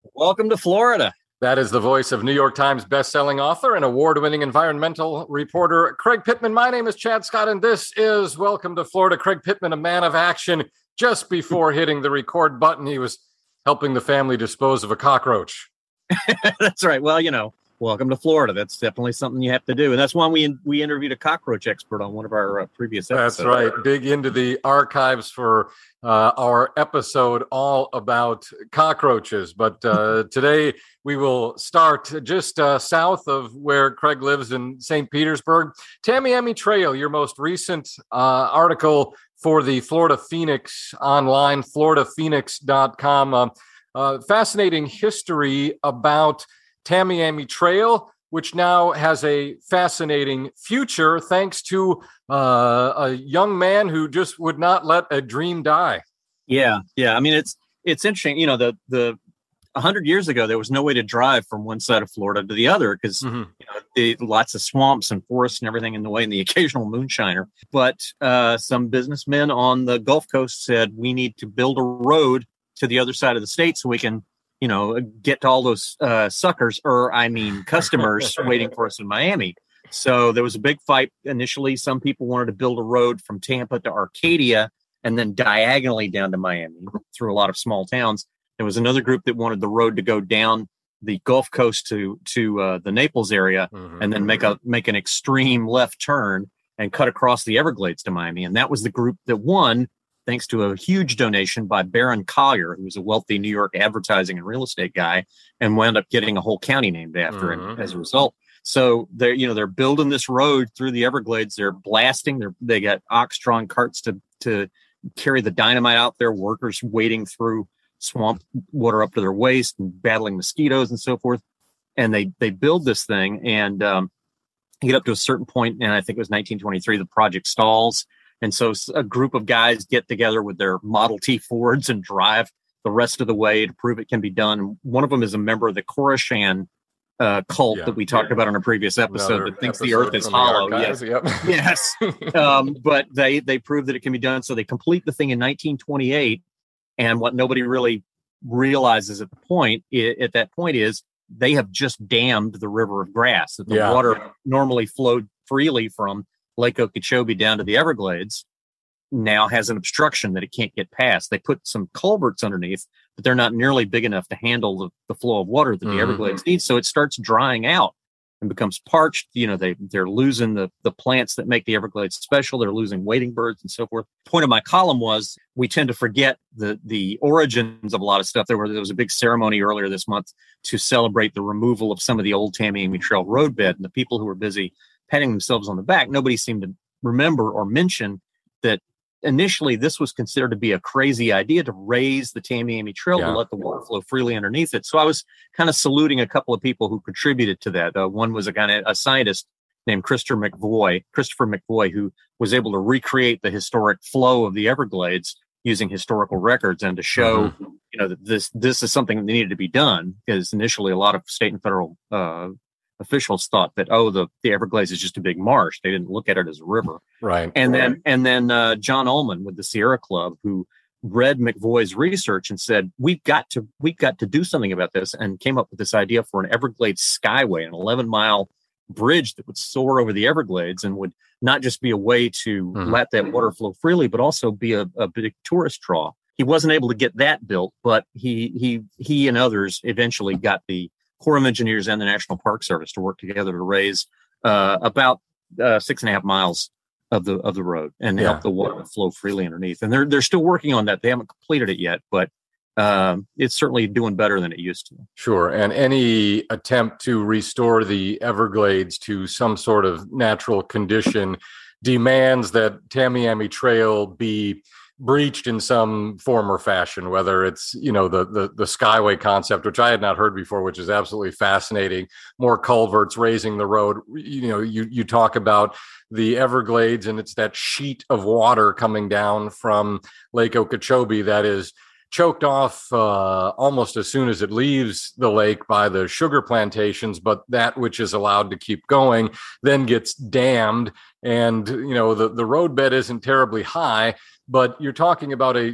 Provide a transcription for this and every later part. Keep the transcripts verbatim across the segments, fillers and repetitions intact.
Welcome to Florida. That is the voice of New York Times bestselling author and award-winning environmental reporter Craig Pittman. My name is Chad Scott, and this is Welcome to Florida. Craig Pittman, a man of action. Just before hitting the record button, he was helping the family dispose of a cockroach. That's right. Well, you know, welcome to Florida. That's definitely something you have to do. And that's why we we interviewed a cockroach expert on one of our uh, previous episodes. That's right. Dig into the archives for uh, our episode all about cockroaches. But uh, today we will start just uh, south of where Craig lives in Saint Petersburg. Tamiami Trail, your most recent uh, article for the Florida Phoenix online, florida phoenix dot com. Uh, uh, fascinating history about Tamiami Trail, which now has a fascinating future thanks to uh, a young man who just would not let a dream die. Yeah, yeah. I mean, it's it's interesting. You know, the the a hundred years ago, there was no way to drive from one side of Florida to the other because mm-hmm. you know, the, lots of swamps and forests and everything in the way, and the occasional moonshiner. But uh, some businessmen on the Gulf Coast said we need to build a road to the other side of the state so we can, you know, get to all those uh, suckers, or I mean, customers waiting for us in Miami. So there was a big fight initially. Some people wanted to build a road from Tampa to Arcadia and then diagonally down to Miami through a lot of small towns. There was another group that wanted the road to go down the Gulf Coast to to uh, the Naples area mm-hmm. and then make a make an extreme left turn and cut across the Everglades to Miami. And that was the group that won, thanks to a huge donation by Baron Collier, who was a wealthy New York advertising and real estate guy, and wound up getting a whole county named after mm-hmm. him as a result. So they're, you know, they're building this road through the Everglades. They're blasting. They're, they got ox-drawn carts to, to carry the dynamite out there, workers wading through swamp water up to their waist and battling mosquitoes and so forth. And they, they build this thing and um, get up to a certain point, and I think it was nineteen twenty-three, the project stalls. And so a group of guys get together with their Model T Fords and drive the rest of the way to prove it can be done. And one of them is a member of the Koreshan uh, cult yeah, that we talked yeah. about on a previous episode Another that thinks episode the earth is hollow. Yes. Yep. yes. Um, but they, they prove that it can be done. So they complete the thing in nineteen twenty-eight. And what nobody really realizes at the point, at that point is they have just dammed the River of Grass, that the yeah. water normally flowed freely from Lake Okeechobee down to the Everglades, now has an obstruction that it can't get past. They put some culverts underneath, but they're not nearly big enough to handle the, the flow of water that mm-hmm. the Everglades needs. So it starts drying out and becomes parched. You know, they, they're losing the, the plants that make the Everglades special. They're losing wading birds and so forth. The point of my column was we tend to forget the, the origins of a lot of stuff. There, were, there was a big ceremony earlier this month to celebrate the removal of some of the old Tamiami Trail roadbed, and the people who were busy patting themselves on the back, nobody seemed to remember or mention that initially this was considered to be a crazy idea to raise the Tamiami Trail yeah. to let the water flow freely underneath it. So I was kind of saluting a couple of people who contributed to that. Uh, one was a kind of a scientist named Christopher McVoy, Christopher McVoy, who was able to recreate the historic flow of the Everglades using historical records and to show, mm-hmm. you know, that this this is something that needed to be done, because initially a lot of state and federal uh, officials thought that, oh, the, the Everglades is just a big marsh. They didn't look at it as a river. Right. And right. then and then uh, John Ullman with the Sierra Club, who read McVoy's research and said, we've got to we've got to do something about this, and came up with this idea for an Everglades Skyway, an eleven mile bridge that would soar over the Everglades and would not just be a way to mm-hmm. let that water flow freely, but also be a, a big tourist draw. He wasn't able to get that built, but he he he and others eventually got the Corps of Engineers and the National Park Service to work together to raise uh, about uh, six and a half miles of the of the road and yeah. help the water flow freely underneath. And they're they're still working on that. They haven't completed it yet, but um, it's certainly doing better than it used to. Sure. And any attempt to restore the Everglades to some sort of natural condition demands that Tamiami Trail be breached in some form or fashion, whether it's, you know, the, the the Skyway concept, which I had not heard before, which is absolutely fascinating. More culverts raising the road. You know, you you talk about the Everglades, and it's that sheet of water coming down from Lake Okeechobee that is choked off uh, almost as soon as it leaves the lake by the sugar plantations, but that which is allowed to keep going then gets dammed. And, you know, the, the roadbed isn't terribly high, but you're talking about a, a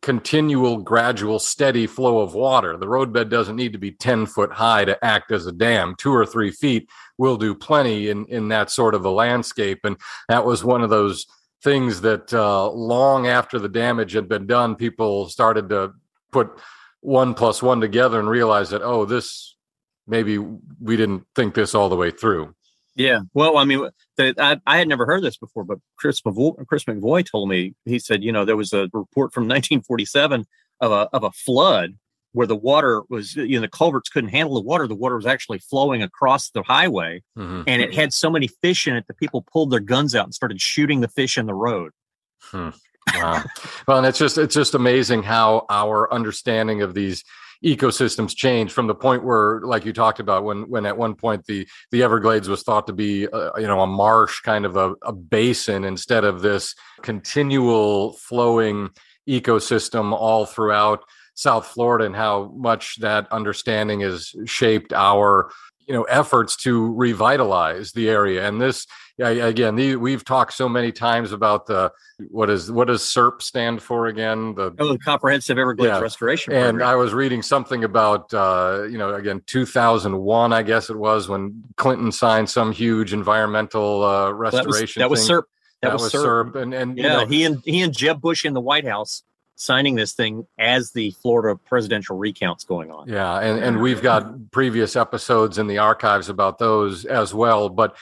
continual, gradual, steady flow of water. The roadbed doesn't need to be ten foot high to act as a dam. Two or three feet will do plenty in, in that sort of a landscape. And that was one of those things that uh, long after the damage had been done, people started to put one plus one together and realize that, oh, this, maybe we didn't think this all the way through. Yeah. Well, I mean, the, I, I had never heard this before, but Chris McVoy, Chris McVoy told me, he said, you know, there was a report from nineteen forty-seven of a of a flood where the water was, you know, the culverts couldn't handle the water. The water was actually flowing across the highway, mm-hmm. and it had so many fish in it that people pulled their guns out and started shooting the fish in the road. Hmm. Wow. Well, and it's just it's just amazing how our understanding of these ecosystems change from the point where, like you talked about, when when at one point the the Everglades was thought to be uh, you know a marsh, kind of a, a basin, instead of this continual flowing ecosystem all throughout South Florida, and how much that understanding has shaped our you know efforts to revitalize the area. And this again, the, we've talked so many times about the what is what does SERP stand for again? The, oh, the Comprehensive Everglades yeah. Restoration Program. And I was reading something about uh, you know again two thousand one, I guess it was, when Clinton signed some huge environmental uh, restoration. That was, that was SERP. That, that was, was SERP. SERP. And and yeah, you know, he and he and Jeb Bush in the White House signing this thing as the Florida presidential recount's going on. Yeah, and, and we've got previous episodes in the archives about those as well. But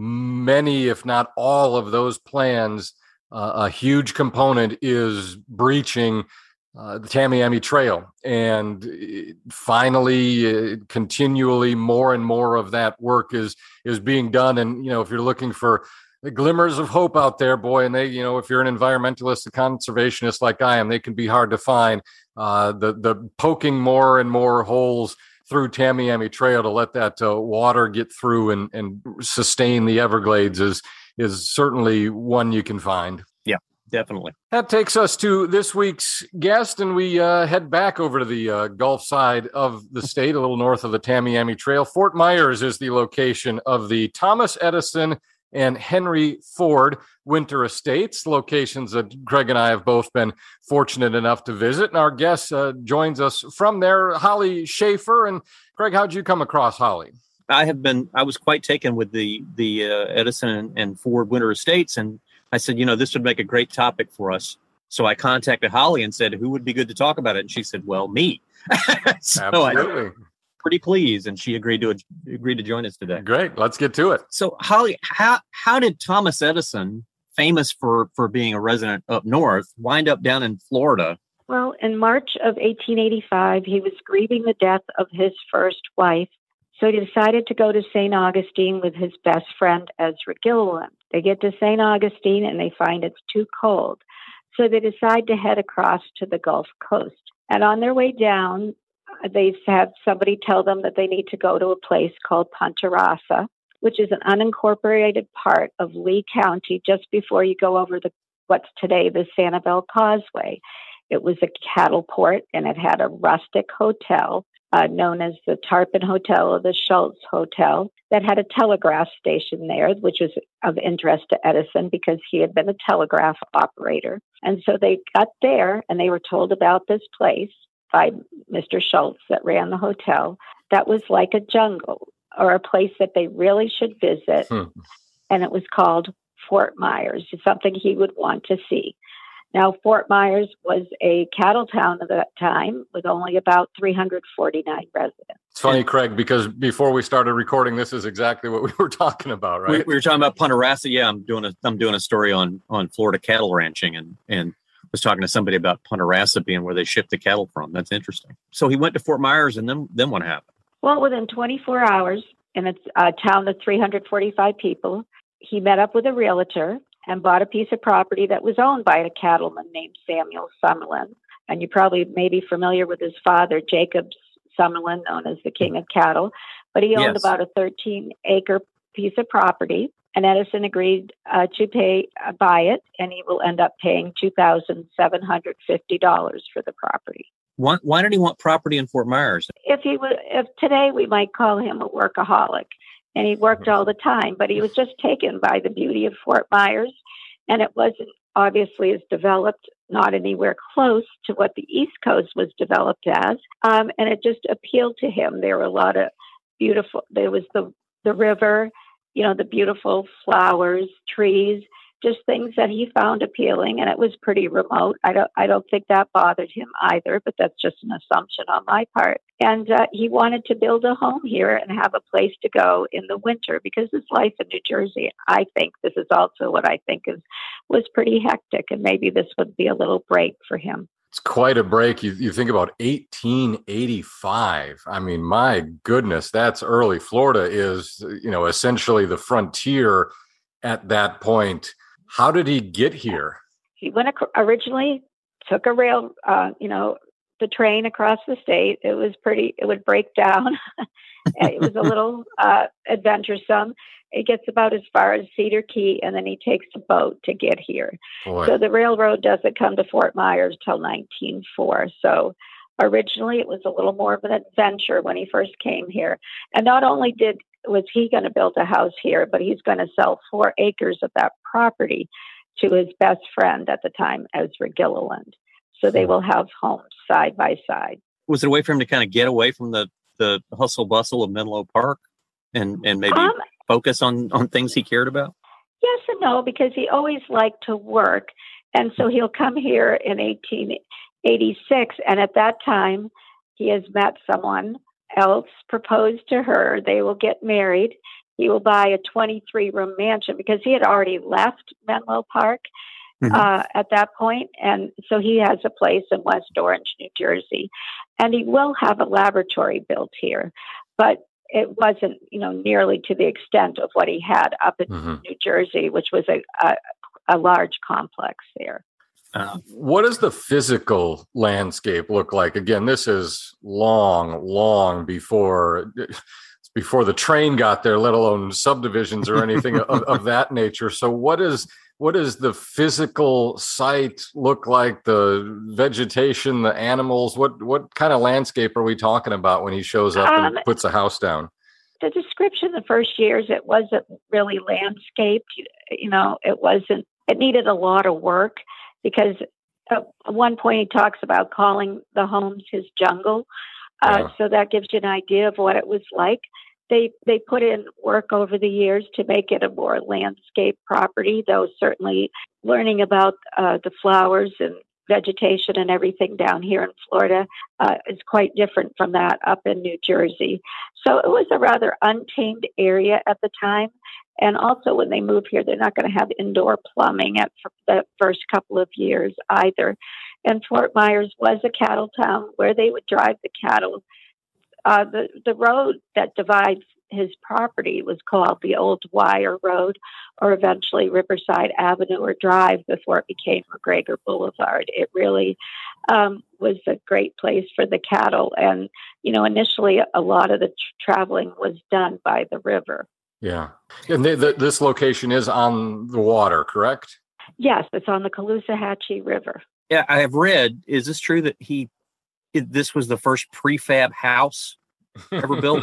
many, if not all of those plans, uh, a huge component is breaching uh, the Tamiami Trail. And finally, uh, continually, more and more of that work is is being done. And, you know, if you're looking for the glimmers of hope out there, boy, and they, you know, if you're an environmentalist, a conservationist like I am, they can be hard to find. Uh, the the poking more and more holes through Tamiami Trail to let that uh, water get through and, and sustain the Everglades is is certainly one you can find. Yeah, definitely. That takes us to this week's guest, and we uh, head back over to the uh, Gulf side of the state, a little north of the Tamiami Trail. Fort Myers is the location of the Thomas Edison and Henry Ford Winter Estates, locations that Craig and I have both been fortunate enough to visit. And our guest uh, joins us from there, Holly Schaefer. And Craig, how'd you come across Holly? I have been, I was quite taken with the the uh, Edison and, and Ford Winter Estates. And I said, you know, this would make a great topic for us. So I contacted Holly and said, who would be good to talk about it? And she said, well, me. so Absolutely. I, pretty pleased, and she agreed to agreed to join us today. Great, let's get to it. So, Holly, how how did Thomas Edison, famous for for being a resident up north, wind up down in Florida? Well, in March of eighteen eighty-five, he was grieving the death of his first wife, so he decided to go to Saint Augustine with his best friend Ezra Gilliland. They get to Saint Augustine and they find it's too cold, so they decide to head across to the Gulf Coast. And on their way down, they have somebody tell them that they need to go to a place called Punta Rasa, which is an unincorporated part of Lee County just before you go over the what's today the Sanibel Causeway. It was a cattle port, and it had a rustic hotel uh, known as the Tarpon Hotel or the Schultz Hotel that had a telegraph station there, which was of interest to Edison because he had been a telegraph operator. And so they got there, and they were told about this place by Mister Schultz that ran the hotel. That was like a jungle, or a place that they really should visit. Hmm. And it was called Fort Myers. It's something he would want to see. Now, Fort Myers was a cattle town at that time with only about three hundred forty-nine residents. It's funny, Craig, because before we started recording, this is exactly what we were talking about, right? We, we were talking about Punta Rasa. Yeah, I'm doing a I'm doing a story on on Florida cattle ranching, and and was talking to somebody about Punta Rasa being where they shipped the cattle from. That's interesting. So he went to Fort Myers, and then then what happened? Well, within twenty-four hours, in a, a town of three hundred forty-five people, he met up with a realtor and bought a piece of property that was owned by a cattleman named Samuel Summerlin. And you probably may be familiar with his father, Jacob Summerlin, known as the King of Cattle. But he owned yes. about a thirteen-acre piece of property. And Edison agreed uh, to pay uh, buy it, and he will end up paying two thousand seven hundred fifty dollars for the property. Why, why did he want property in Fort Myers? If he was, if today we might call him a workaholic, and he worked all the time, but he was just taken by the beauty of Fort Myers, and it wasn't obviously as developed not anywhere close to what the East Coast was developed as. Um, and it just appealed to him. There were a lot of beautiful, there was the, the river, you know, the beautiful flowers, trees, just things that he found appealing. And it was pretty remote. I don't, I don't think that bothered him either, but that's just an assumption on my part. And uh, he wanted to build a home here and have a place to go in the winter, because his life in New Jersey, I think this is also what I think is, was pretty hectic. And maybe this would be a little break for him. It's quite a break. You, you think about eighteen eighty-five. I mean, my goodness, that's early. Florida is, you know, essentially the frontier at that point. How did he get here? He went ac- originally took a rail, uh, you know, the train across the state. It was pretty, it would break down. It was a little uh, adventuresome. It gets about as far as Cedar Key, and then he takes a boat to get here. Boy. So the railroad doesn't come to Fort Myers till nineteen oh four. So originally it was a little more of an adventure when he first came here. And not only did was he going to build a house here, but he's going to sell four acres of that property to his best friend at the time, Ezra Gilliland. So they will have homes side by side. Was it a way for him to kind of get away from the, the hustle bustle of Menlo Park and, and maybe Um, focus on, on things he cared about? Yes and no, because he always liked to work. And so he'll come here in eighteen eighty-six. And at that time, he has met someone else, proposed to her. They will get married. He will buy a twenty-three room mansion, because he had already left Menlo Park Mm-hmm. uh, at that point. And so he has a place in West Orange, New Jersey. And he will have a laboratory built here. But it wasn't, you know, nearly to the extent of what he had up in Mm-hmm. New Jersey, which was a, a, a large complex there. Uh, What does the physical landscape look like? Again, this is long, long before before the train got there, let alone subdivisions or anything of, of that nature. So what is what does the physical site look like? The vegetation, the animals, what what kind of landscape are we talking about when he shows up and Um, puts a house down? The description the first years, it wasn't really landscaped. You, you know, it wasn't, it needed a lot of work, because at one point he talks about calling the homes his jungle. Uh, Yeah. So that gives you an idea of what it was like. They they put in work over the years to make it a more landscape property, though certainly learning about uh, the flowers and vegetation and everything down here in Florida uh, is quite different from that up in New Jersey. So it was a rather untamed area at the time. And also when they move here, they're not going to have indoor plumbing at the first couple of years either. And Fort Myers was a cattle town where they would drive the cattle. Uh, the, the road that divides his property was called the Old Wire Road, or eventually Riverside Avenue or Drive before it became McGregor Boulevard. It really um, was a great place for the cattle. And, you know, initially a lot of the tr- traveling was done by the river. Yeah. And they, the, this location is on the water, correct? Yes, it's on the Caloosahatchee River. Yeah, I have read, is this true that he, it, this was the first prefab house ever built?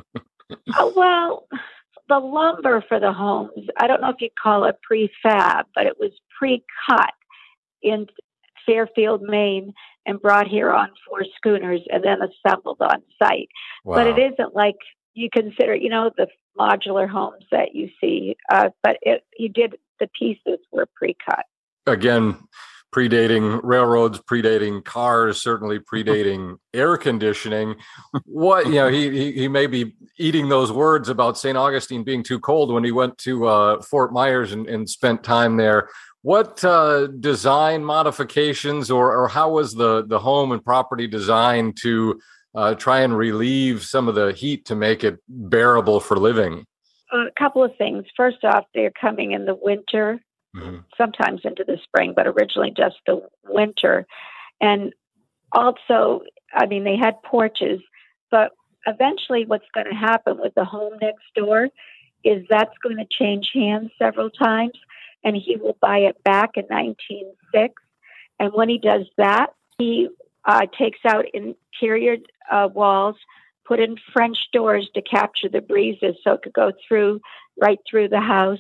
Oh, well, the lumber for the homes, I don't know if you'd call it prefab, but it was pre-cut in Fairfield, Maine, and brought here on four schooners and then assembled on site. Wow. But it isn't like you consider, you know, the modular homes that you see, uh, but it, he did, the pieces were pre-cut. Again, predating railroads, predating cars, certainly predating air conditioning. What, you know, he, he he may be eating those words about Saint Augustine being too cold when he went to uh, Fort Myers and, and spent time there. What uh, design modifications or or how was the, the home and property designed to uh, try and relieve some of the heat to make it bearable for living? A couple of things. First off, they're coming in the winter. Mm-hmm. Sometimes into the spring, but originally just the winter. And also, I mean, they had porches, but eventually what's going to happen with the home next door is that's going to change hands several times, and he will buy it back in nineteen oh six. And when he does that, he uh, takes out interior uh, walls, put in French doors to capture the breezes so it could go through, right through the house.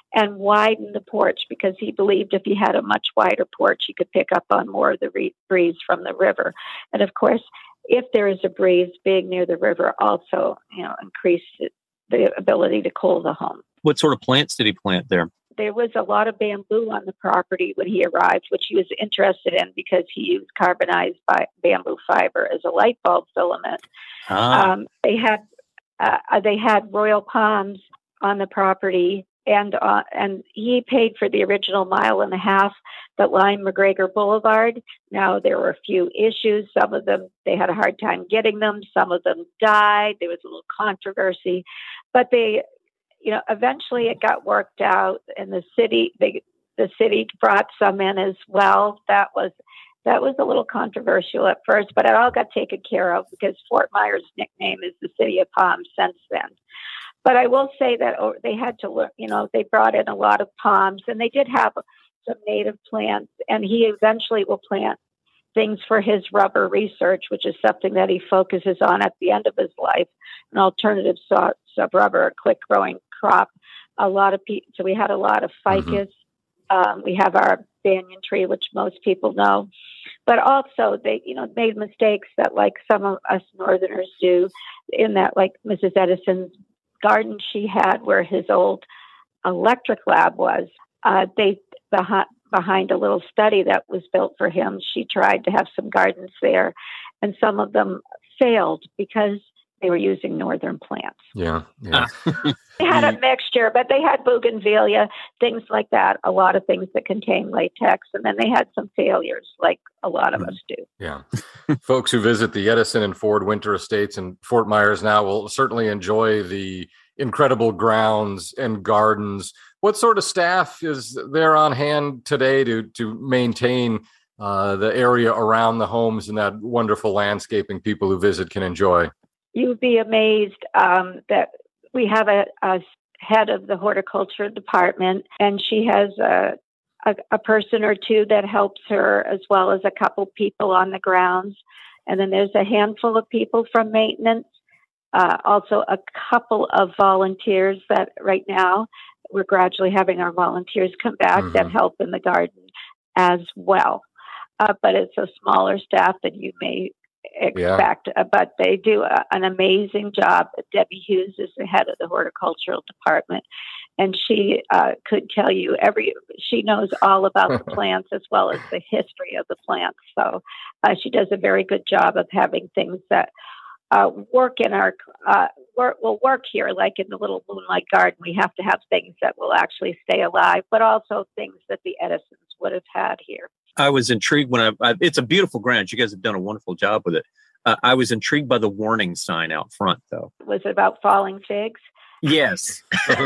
and widen the porch because he believed if he had a much wider porch, he could pick up on more of the re- breeze from the river. And of course, if there is a breeze, being near the river also, you know, increased the ability to cool the home. What sort of plants did he plant there? There was a lot of bamboo on the property when he arrived, which he was interested in because he used carbonized bi- bamboo fiber as a light bulb filament. Ah. Um, they had uh, they had royal palms on the property, and uh, and he paid for the original mile and a half that lined McGregor Boulevard. Now, there were a few issues. Some of them, they had a hard time getting them. Some of them died. There was a little controversy, but they, you know, eventually it got worked out, and the city, they, the city brought some in as well. That was that was a little controversial at first, but it all got taken care of because Fort Myers' nickname is the City of Palms since then. But I will say that oh, they had to learn, you know, they brought in a lot of palms, and they did have some native plants, and he eventually will plant things for his rubber research, which is something that he focuses on at the end of his life, an alternative source of rubber, a quick growing crop. A lot of people, so we had a lot of ficus. Mm-hmm. Um, we have our banyan tree, which most people know, but also they, you know, made mistakes that like some of us Northerners do in that, like Missus Edison's garden she had where his old electric lab was. Uh, they, behind, behind a little study that was built for him, she tried to have some gardens there, and some of them failed because they were using northern plants. Yeah, yeah. They had a mixture, but they had bougainvillea, things like that, a lot of things that contain latex, and then they had some failures like a lot of us do. Yeah. Folks who visit the Edison and Ford Winter Estates in Fort Myers now will certainly enjoy the incredible grounds and gardens. What sort of staff is there on hand today to, to maintain uh, the area around the homes and that wonderful landscaping people who visit can enjoy? You'd be amazed um, that we have a, a head of the horticulture department, and she has a, a, a person or two that helps her, as well as a couple people on the grounds. And then there's a handful of people from maintenance, uh, also a couple of volunteers that right now we're gradually having our volunteers come back mm-hmm. that help in the garden as well. Uh, but it's a smaller staff than you may expect, yeah. uh, but they do a, an amazing job. Debbie Hughes is the head of the horticultural department, and she uh, could tell you every, she knows all about the plants as well as the history of the plants. So uh, she does a very good job of having things that uh, work in our, uh, work, will work here, like in the little moonlight garden. We have to have things that will actually stay alive, but also things that the Edisons would have had here. I was intrigued when I, I, it's a beautiful grounds. You guys have done a wonderful job with it. Uh, I was intrigued by the warning sign out front, though. Was it about falling figs? Yes.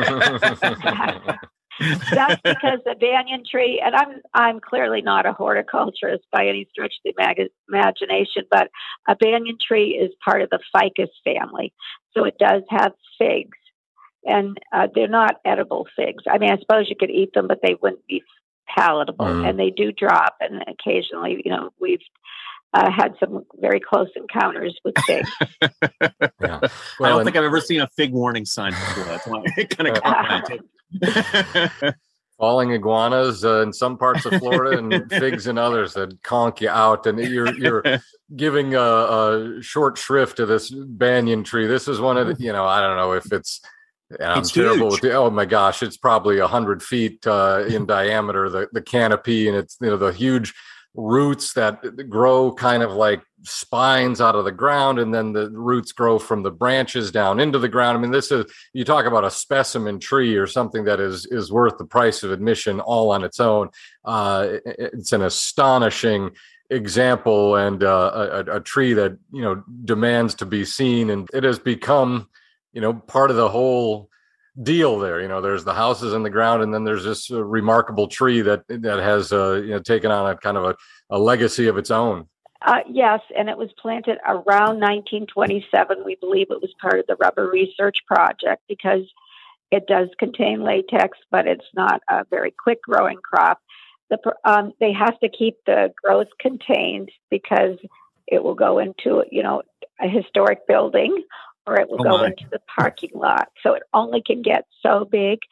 That's because the banyan tree, and I'm I'm clearly not a horticulturist by any stretch of the mag- imagination, but a banyan tree is part of the ficus family. So it does have figs, and uh, they're not edible figs. I mean, I suppose you could eat them, but they wouldn't be palatable, mm. and they do drop, and occasionally, you know, we've uh, had some very close encounters with figs. Yeah. Well, I don't think I've ever seen a fig warning sign before. That's why it kind of caught my attention. Falling iguanas uh, in some parts of Florida and figs in others that conk you out, and you're you're giving a, a short shrift to this banyan tree. This is one of the, you know, I don't know if it's And I'm it's terrible huge. with the, oh my gosh, it's probably a hundred feet uh, in diameter, the, the canopy, and it's, you know, the huge roots that grow kind of like spines out of the ground, and then the roots grow from the branches down into the ground. I mean, this is, you talk about a specimen tree or something that is is worth the price of admission all on its own. Uh, it's an astonishing example, and uh, a, a tree that, you know, demands to be seen, and it has become, you know, part of the whole deal there. You know, there's the houses in the ground, and then there's this uh, remarkable tree that that has uh, you know, taken on a kind of a, a legacy of its own. Uh, yes, and it was planted around nineteen twenty-seven. We believe it was part of the rubber research project because it does contain latex, but it's not a very quick growing crop. The, um, they have to keep the growth contained because it will go into, you know, a historic building, or it will oh go my. into the parking lot. So it only can get so big.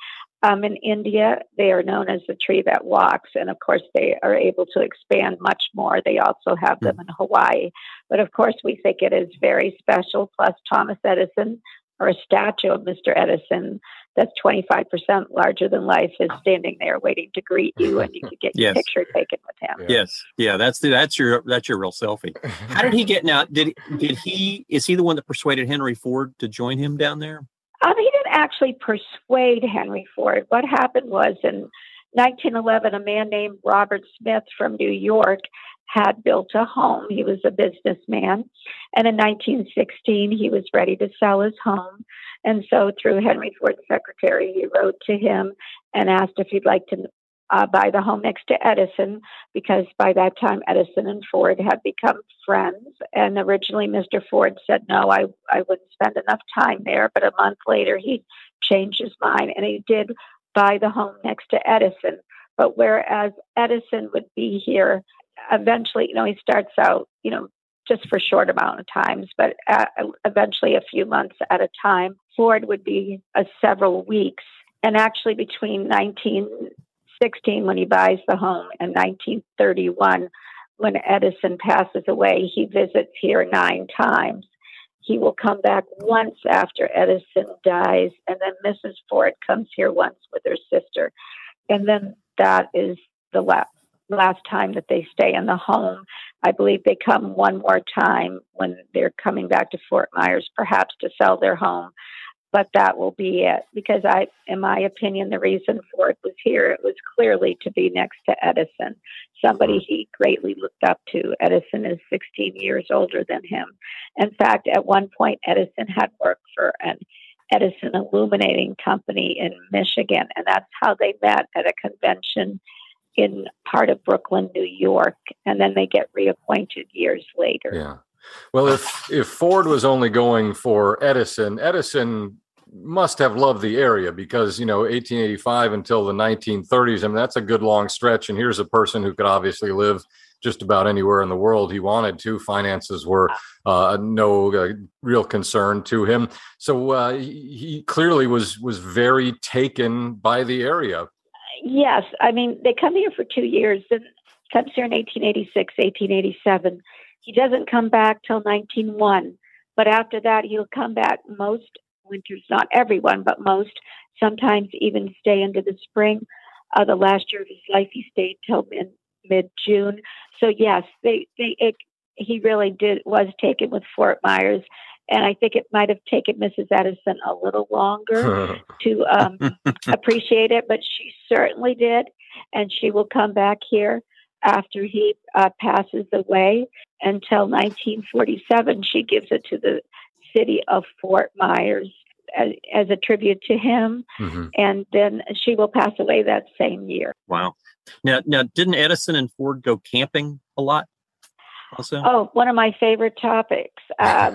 Um, in India, they are known as the tree that walks. And of course, they are able to expand much more. They also have them in Hawaii. But of course, we think it is very special. Plus, Thomas Edison, or a statue of Mister Edison that's twenty-five percent larger than life, is standing there waiting to greet you, and you can get your Yes. picture taken with him. Yeah. Yes, yeah, that's the, that's your that's your real selfie. How did he get now? Did did he is he the one that persuaded Henry Ford to join him down there? Um, he didn't actually persuade Henry Ford. What happened was in nineteen eleven, a man named Robert Smith from New York had built a home. He was a businessman. And in nineteen sixteen, he was ready to sell his home. And so through Henry Ford's secretary, he wrote to him and asked if he'd like to uh, buy the home next to Edison, because by that time, Edison and Ford had become friends. And originally, Mister Ford said, no, I, I wouldn't spend enough time there. But a month later, he changed his mind, and he did buy the home next to Edison. But whereas Edison would be here, eventually, you know, he starts out, you know, just for a short amount of times, but uh, eventually a few months at a time. Ford would be uh, several weeks. And actually between nineteen sixteen, when he buys the home, and nineteen thirty-one, when Edison passes away, he visits here nine times. He will come back once after Edison dies, and then Missus Ford comes here once with her sister. And then that is the last. last time that they stay in the home. I believe they come one more time when they're coming back to Fort Myers, perhaps to sell their home. But that will be it. Because I, in my opinion, the reason Ford was here, it was clearly to be next to Edison, somebody he greatly looked up to. Edison is sixteen years older than him. In fact, at one point, Edison had worked for an Edison Illuminating Company in Michigan, and that's how they met at a convention in part of Brooklyn, New York, and then they get reappointed years later. Yeah. Well, if if Ford was only going for Edison, Edison must have loved the area, because, you know, eighteen eighty-five until the nineteen thirties, I mean, that's a good long stretch. And here's a person who could obviously live just about anywhere in the world he wanted to. Finances were uh, no uh, real concern to him. So uh, he, he clearly was was very taken by the area. Yes. I mean, they come here for two years. And comes here in eighteen eighty-six, eighteen eighty-seven. He doesn't come back till nineteen oh one. But after that, he'll come back most winters, not everyone, but most, sometimes even stay into the spring. Uh, the last year of his life, he stayed till mid, mid-June. So, yes, they, they it, he really did was taken with Fort Myers. And I think it might have taken Missus Edison a little longer to um, appreciate it, but she certainly did. And she will come back here after he uh, passes away. Until nineteen forty-seven, she gives it to the city of Fort Myers as, as a tribute to him. Mm-hmm. And then she will pass away that same year. Wow. Now, now, didn't Edison and Ford go camping a lot also? Oh, one of my favorite topics. Um,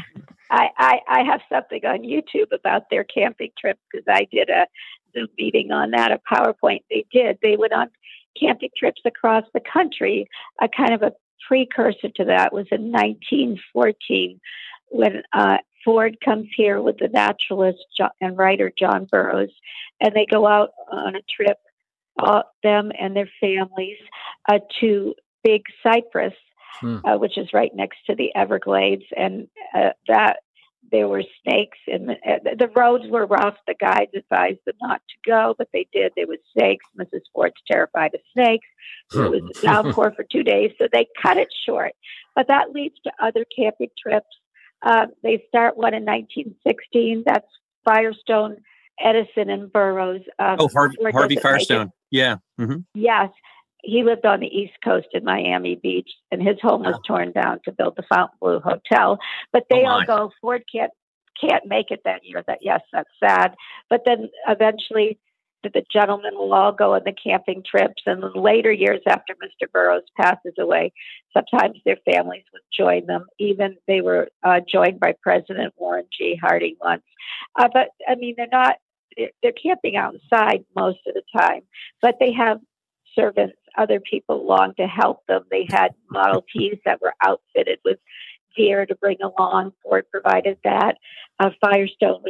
I, I, I have something on YouTube about their camping trip, because I did a Zoom meeting on that, a PowerPoint they did. They went on camping trips across the country. A kind of a precursor to that was in nineteen fourteen, when uh, Ford comes here with the naturalist John, and writer John Burroughs, and they go out on a trip, uh, them and their families, uh, to Big Cypress, hmm. uh, which is right next to the Everglades, and uh, that there were snakes, and the, uh, the roads were rough. The guides advised them not to go, but they did. There was snakes. Missus Ford's terrified of snakes. It was a downpour for two days, so they cut it short. But that leads to other camping trips. Uh, they start one in nineteen sixteen. That's Firestone, Edison, and Burroughs. Um, oh, Harvey, Harvey Firestone. Yeah. Mm-hmm. Yes. He lived on the East Coast in Miami Beach, and his home was torn down to build the Fontainebleau Hotel. But they oh all go, Ford can't can't make it that year. That yes, that's sad. But then eventually the gentlemen will all go on the camping trips. And in later years after Mister Burroughs passes away, sometimes their families would join them. Even they were uh, joined by President Warren G. Harding once. Uh, but, I mean, they're not, they're camping outside most of the time, but they have servants, other people along to help them. They had Model Ts that were outfitted with gear to bring along. Ford provided that. Uh, Firestone would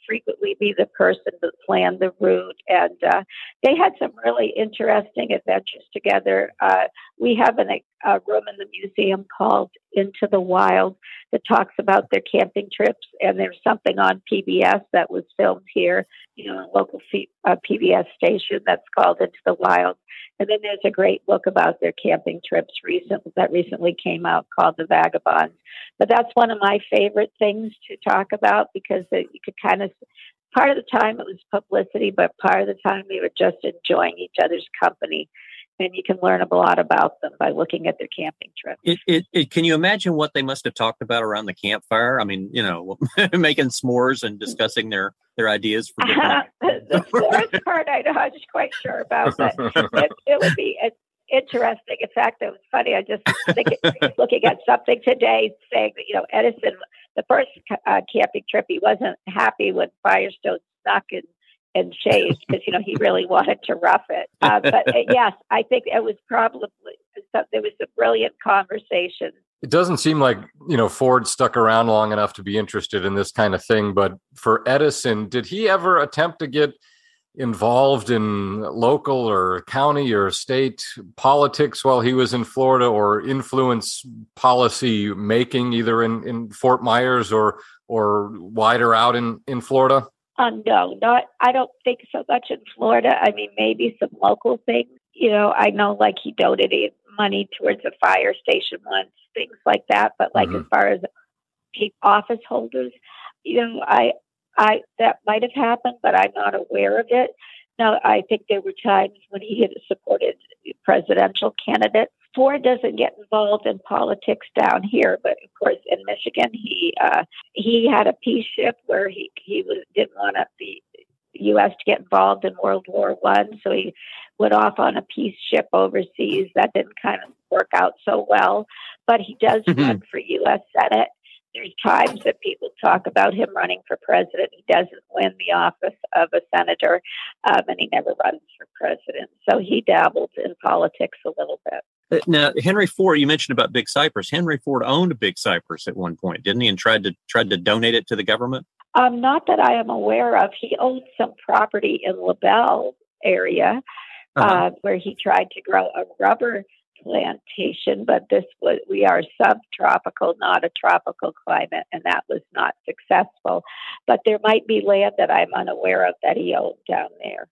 frequently be the person that planned the route. And uh, they had some really interesting adventures together. Uh, we have an, a room in the museum called Into the Wild that talks about their camping trips. And there's something on P B S that was filmed here, you know, a local C- uh, P B S station that's called Into the Wild. And then there's a great book about their camping trips recent, that recently came out called The Vagabonds. But that's one of my favorite things to talk about because it, you could kind of, part of the time it was publicity, but part of the time we were just enjoying each other's company. And you can learn a lot about them by looking at their camping trips. It, it, it, can you imagine what they must have talked about around the campfire? I mean, you know, making s'mores and discussing their, their ideas for different... the s'mores part, I know, I'm just quite sure about, but it, it would be interesting. In fact, it was funny. I just think it, looking at something today saying that, you know, Edison, the first uh, camping trip, he wasn't happy when Firestone snuck in and shaved because, you know, he really wanted to rough it. Uh, but uh, yes, I think it was probably, there was a brilliant conversation. It doesn't seem like, you know, Ford stuck around long enough to be interested in this kind of thing. But for Edison, did he ever attempt to get involved in local or county or state politics while he was in Florida, or influence policy making either in, in Fort Myers or or wider out in, in Florida? Uh, no, not. I don't think so much in Florida. I mean, maybe some local things. You know, I know like he donated money towards a fire station once, things like that. But like mm-hmm. as far as office holders, you know, I, I that might have happened, but I'm not aware of it. Now, I think there were times when he had supported presidential candidates. Ford doesn't get involved in politics down here, but of course in Michigan, he uh, he had a peace ship where he he was didn't want the U S to get involved in World War One, so he went off on a peace ship overseas. That didn't kind of work out so well, but he does mm-hmm. run for U S Senate. There's times that people talk about him running for president. He doesn't win the office of a senator, um, and he never runs for president. So he dabbled in politics a little bit. Now, Henry Ford, you mentioned about Big Cypress. Henry Ford owned a Big Cypress at one point, didn't he? And tried to tried to donate it to the government? Um, not that I am aware of. He owned some property in LaBelle area uh-huh. uh, where he tried to grow a rubber plantation, but this was we are subtropical, not a tropical climate, and that was not successful. But there might be land that I'm unaware of that he owned down there.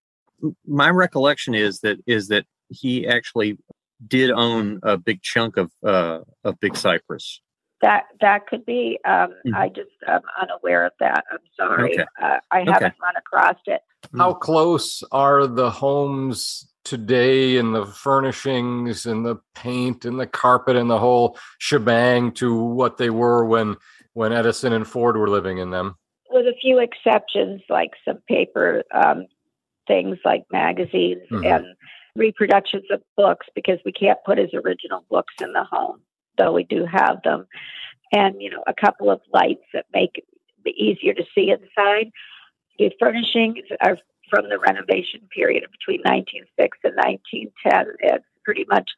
My recollection is that is that he actually did own a big chunk of uh, of Big Cypress. That that could be. Um, mm-hmm. I just am unaware of that. I'm sorry. Okay. Uh, I haven't okay. run across it. How close are the homes today and the furnishings and the paint and the carpet and the whole shebang to what they were when when Edison and Ford were living in them? With a few exceptions, like some paper um, things like magazines mm-hmm. and reproductions of books, because we can't put his original books in the home, though we do have them. And, you know, a couple of lights that make it easier to see inside. The furnishings are from the renovation period of between nineteen oh six and nineteen ten. It's pretty much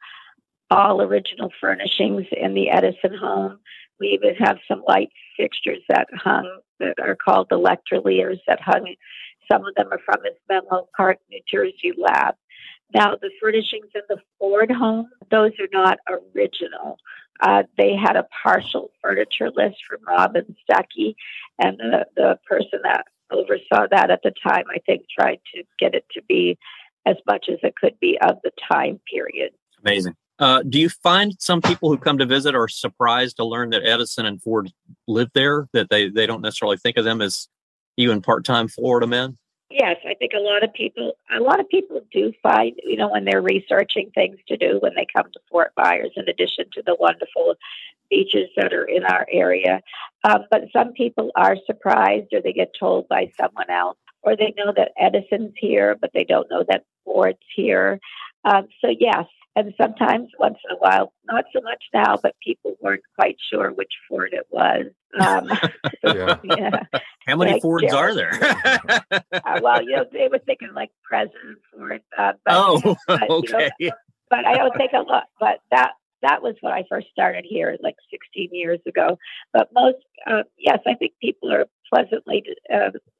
all original furnishings in the Edison home. We even have some light fixtures that hung that are called electroliers that hung. Some of them are from his Menlo Park, New Jersey lab. Now, the furnishings in the Ford home, those are not original. Uh, they had a partial furniture list from Robin Stuckey, and the, the person that oversaw that at the time, I think, tried to get it to be as much as it could be of the time period. Amazing. Uh, do you find some people who come to visit are surprised to learn that Edison and Ford lived there, that they, they don't necessarily think of them as even part-time Florida men? Yes, I think a lot of people, a lot of people do find, you know, when they're researching things to do when they come to Fort Myers, in addition to the wonderful beaches that are in our area. Um, but some people are surprised, or they get told by someone else, or they know that Edison's here, but they don't know that Ford's here. Um, so yes, and sometimes once in a while, not so much now, but people weren't quite sure which Ford it was. Um, yeah. yeah. How many like Fords Gerald. Are there? uh, well, you know, they were thinking like President Ford. Uh, but, oh, but, okay. You know, but I don't think a lot. But that that was when I first started here, like sixteen years ago. But most, uh, yes, I think people are pleasantly uh,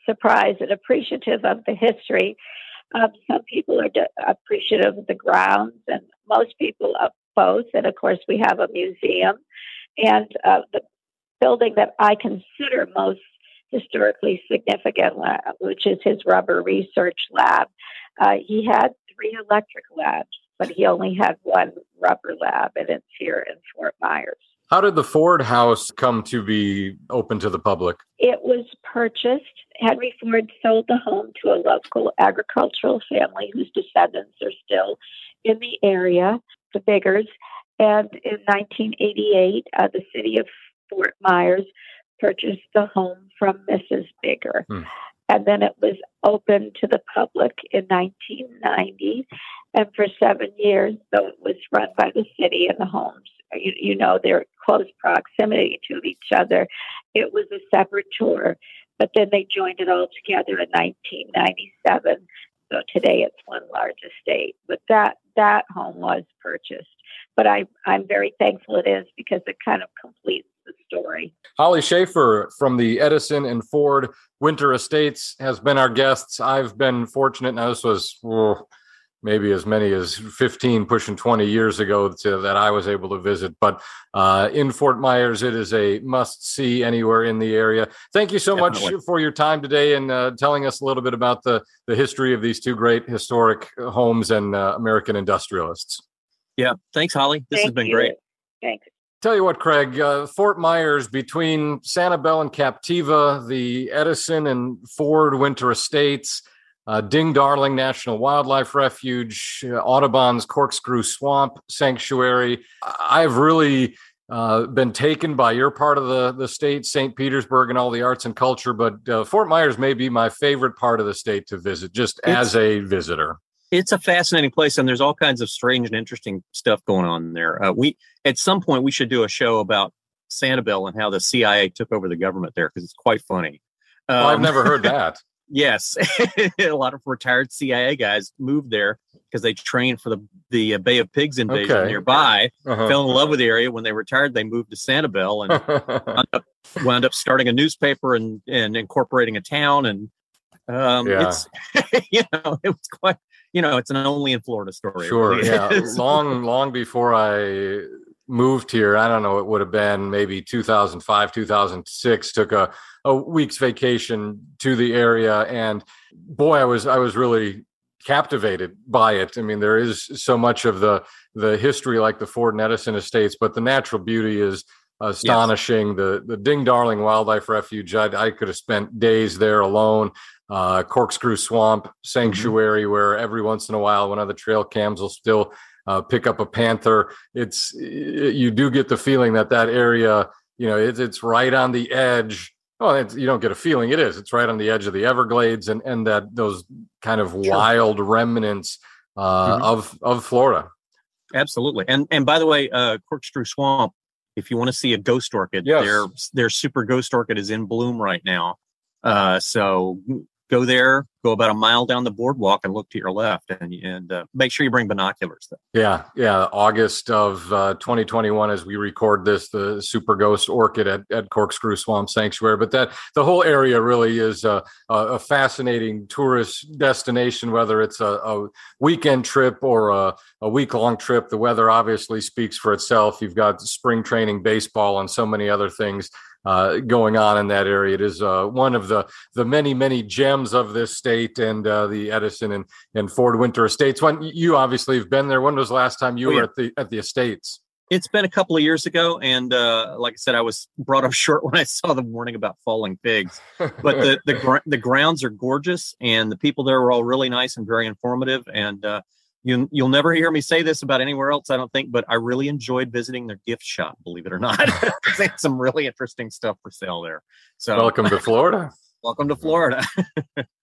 surprised and appreciative of the history. Um, some people are de- appreciative of the grounds, and most people of both. And of course, we have a museum. And uh, the building that I consider most historically significant, which is his rubber research lab. Uh, he had three electric labs, but he only had one rubber lab, and it's here in Fort Myers. How did the Ford House come to be open to the public? It was purchased. Henry Ford sold the home to a local agricultural family whose descendants are still in the area, the Biggers. And in nineteen eighty-eight, uh, the city of Fort Myers purchased the home from Missus Bigger. Hmm. And then it was open to the public in nineteen ninety. And for seven years, though it was run by the city and the homes, you, you know, they're close proximity to each other, it was a separate tour. But then they joined it all together in nineteen ninety-seven. So today it's one large estate. But that, that home was purchased. But I, I'm very thankful it is, because it kind of completes the story. Holly Schaefer from the Edison and Ford Winter Estates has been our guests. I've been fortunate. Now, this was oh, maybe as many as fifteen, pushing twenty years ago to, that I was able to visit. But uh, in Fort Myers, it is a must-see anywhere in the area. Thank you so Definitely. much for your time today and uh, telling us a little bit about the, the history of these two great historic homes and uh, American industrialists. Yeah. Thanks, Holly. This Thank has been you. great. Thanks. Tell you what, Craig, uh, Fort Myers, between Sanibel and Captiva, the Edison and Ford Winter Estates, uh, Ding Darling National Wildlife Refuge, uh, Audubon's Corkscrew Swamp Sanctuary. I've really uh, been taken by your part of the, the state, Saint Petersburg, and all the arts and culture, but uh, Fort Myers may be my favorite part of the state to visit, just it's, as a visitor. It's a fascinating place, and there's all kinds of strange and interesting stuff going on there. Uh, we at some point we should do a show about Sanibel and how the C I A took over the government there, because it's quite funny. Um, oh, I've never heard that. Yes, a lot of retired C I A guys moved there because they trained for the the uh, Bay of Pigs invasion okay. nearby. Uh-huh. Fell in love with the area. When they retired, they moved to Sanibel and wound, up, wound up starting a newspaper and and incorporating a town. And um, yeah. it's you know it was quite. You know, it's an only in Florida story. Sure, really yeah. long, long before I moved here, I don't know, it would have been maybe two thousand five, two thousand six, took a, a week's vacation to the area. And boy, I was I was really captivated by it. I mean, there is so much of the, the history like the Ford and Edison estates, but the natural beauty is astonishing. Yes. The, the Ding Darling Wildlife Refuge, I, I could have spent days there alone. Uh, Corkscrew Swamp Sanctuary, mm-hmm. where every once in a while one of the trail cams will still uh, pick up a panther. It's it, you do get the feeling that that area, you know, it, it's right on the edge. Well, it's, you don't get a feeling. It is. It's right on the edge of the Everglades and and that those kind of sure. wild remnants uh, mm-hmm. of of Florida. Absolutely. And and by the way, uh, Corkscrew Swamp, if you want to see a ghost orchid, yes. their their super ghost orchid is in bloom right now. Uh, so. Go there, go about a mile down the boardwalk and look to your left, and and uh, make sure you bring binoculars. Though. Yeah, yeah. August of uh, twenty twenty-one, as we record this, the Super Ghost Orchid at, at Corkscrew Swamp Sanctuary. But that the whole area really is a, a fascinating tourist destination, whether it's a, a weekend trip or a, a week-long trip. The weather obviously speaks for itself. You've got spring training baseball and so many other things Uh, going on in that area. It is uh, one of the the many, many gems of this state and uh, the Edison and, and Ford Winter Estates. When you obviously have been there, when was the last time you oh, were yeah. at the at the estates? It's been a couple of years ago, and uh, like I said, I was brought up short when I saw the warning about falling pigs. But the the, gr- the grounds are gorgeous, and the people there were all really nice and very informative. And uh, you, you'll never hear me say this about anywhere else, I don't think, but I really enjoyed visiting their gift shop, believe it or not. They had some really interesting stuff for sale there. So welcome to Florida. Welcome to Florida.